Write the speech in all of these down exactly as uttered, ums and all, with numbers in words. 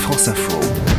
France Info.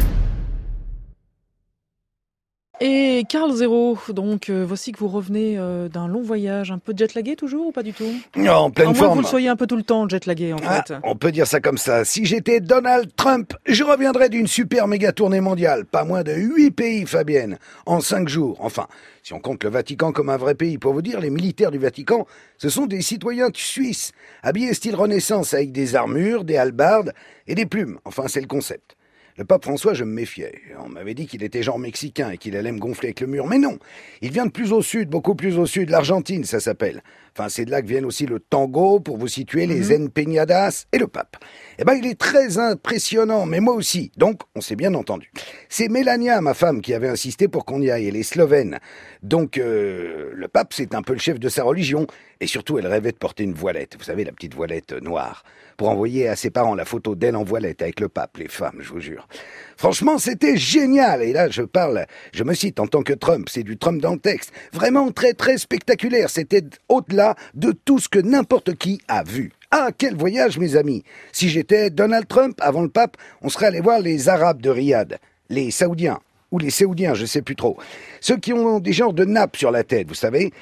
Et Carl Zéro, donc euh, voici que vous revenez euh, d'un long voyage, un peu jetlagué toujours ou pas du tout? Non, en pleine À moins forme. que vous le soyez un peu tout le temps jetlagué en Ah, fait. on peut dire ça comme ça. Si j'étais Donald Trump, je reviendrais d'une super méga tournée mondiale. Pas moins de huit pays, Fabienne, en cinq jours. Enfin, si on compte le Vatican comme un vrai pays. Pour vous dire, les militaires du Vatican, ce sont des citoyens suisses, habillés style Renaissance avec des armures, des hallebardes et des plumes. Enfin, c'est le concept. Le pape François, je me méfiais. On m'avait dit qu'il était genre mexicain et qu'il allait me gonfler avec le mur. Mais non, il vient de plus au sud, beaucoup plus au sud, l'Argentine, ça s'appelle. Enfin, c'est de là que viennent aussi le tango, pour vous situer, les Mm-hmm. empeñadas et le pape. Eh ben, il est très impressionnant, mais moi aussi. Donc, on s'est bien entendu. C'est Mélania, ma femme, qui avait insisté pour qu'on y aille, elle est slovène. Donc, euh, le pape, c'est un peu le chef de sa religion. Et surtout, elle rêvait de porter une voilette. Vous savez, la petite voilette noire. Pour envoyer à ses parents la photo d'elle en voilette avec le pape, les femmes, je vous jure. Franchement, c'était génial. Et là, je parle, je me cite en tant que Trump, c'est du Trump dans le texte. Vraiment très, très spectaculaire. C'était au-delà de tout ce que n'importe qui a vu. Ah, quel voyage, mes amis. Si j'étais Donald Trump, avant le pape, on serait allé voir les Arabes de Riyad, les Saoudiens, ou les Saoudiens, je sais plus trop. Ceux qui ont des genres de nappes sur la tête, vous savez.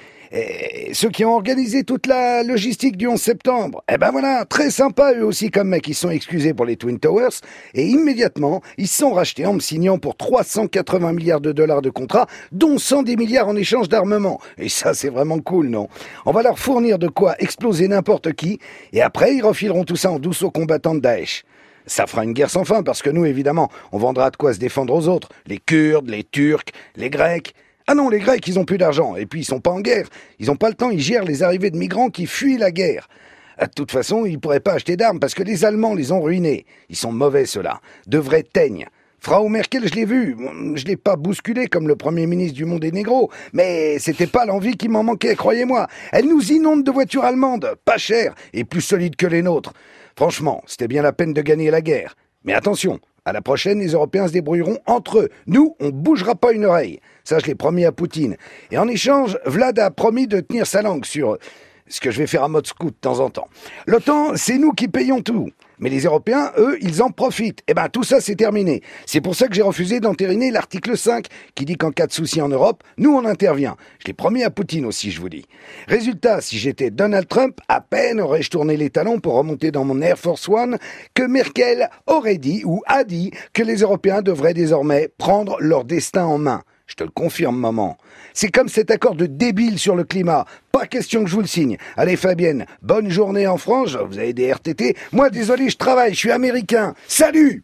Et ceux qui ont organisé toute la logistique du onze septembre. Eh ben voilà, très sympa eux aussi comme mecs, ils se sont excusés pour les Twin Towers et immédiatement, ils se sont rachetés en me signant pour trois cent quatre-vingts milliards de dollars de contrats, dont cent dix milliards en échange d'armement. Et ça, c'est vraiment cool, non? On va leur fournir de quoi exploser n'importe qui et après, ils refileront tout ça en douce aux combattants de Daesh. Ça fera une guerre sans fin parce que nous, évidemment, on vendra de quoi se défendre aux autres. Les Kurdes, les Turcs, les Grecs. Ah non, les Grecs, ils ont plus d'argent. Et puis, ils sont pas en guerre. Ils ont pas le temps, ils gèrent les arrivées de migrants qui fuient la guerre. De toute façon, ils pourraient pas acheter d'armes parce que les Allemands les ont ruinés. Ils sont mauvais, ceux-là. De vrais teignes. Frau Merkel, je l'ai vu. Je l'ai pas bousculé comme le premier ministre du Monténégro. Mais c'était pas l'envie qui m'en manquait, croyez-moi. Elle nous inonde de voitures allemandes. Pas chères et plus solides que les nôtres. Franchement, c'était bien la peine de gagner la guerre. Mais attention. À la prochaine, les Européens se débrouilleront entre eux. Nous, on bougera pas une oreille. Ça, je l'ai promis à Poutine. Et en échange, Vlad a promis de tenir sa langue sur ce que je vais faire à mode scout de temps en temps. L'OTAN, c'est nous qui payons tout. Mais les Européens, eux, ils en profitent. Eh ben, tout ça, c'est terminé. C'est pour ça que j'ai refusé d'entériner l'article cinq, qui dit qu'en cas de souci en Europe, nous, on intervient. Je l'ai promis à Poutine aussi, je vous dis. Résultat, si j'étais Donald Trump, à peine aurais-je tourné les talons pour remonter dans mon Air Force One, que Merkel aurait dit, ou a dit, que les Européens devraient désormais prendre leur destin en main. Je te le confirme, maman. C'est comme cet accord de débile sur le climat. Pas question que je vous le signe. Allez, Fabienne, bonne journée en France. Vous avez des R T T. Moi, désolé, je travaille, je suis américain. Salut!